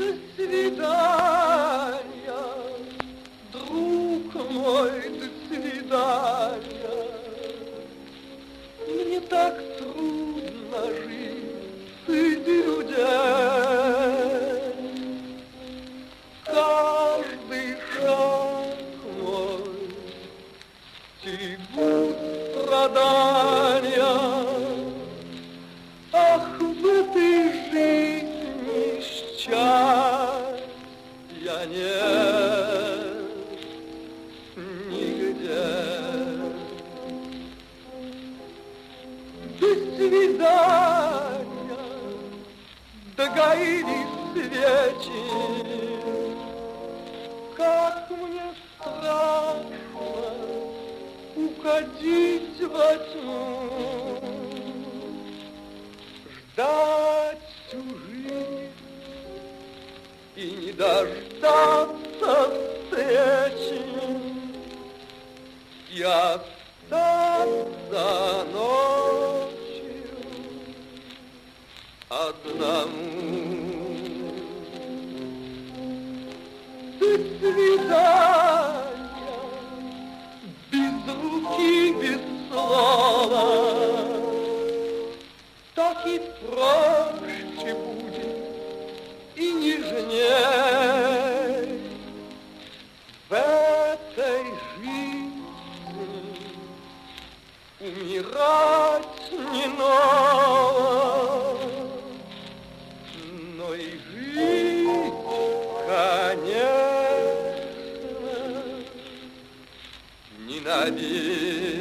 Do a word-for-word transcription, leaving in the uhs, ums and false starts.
До свидания, друг мой, до свидания. Мне так трудно жить среди людей. Каждый шаг мой тягут страдания. Ах, в этой жизни счастья нет нигде. До свидания, догорели свечи. Как мне страшно уходить во тьму, ждать всю жизнь и не дождаться встречи, и остаться ночью одному. До свидания, без руки, без слова. Так и проще будет, и нежней. В этой жизни умирать не ново, но и жить, конечно, не навек.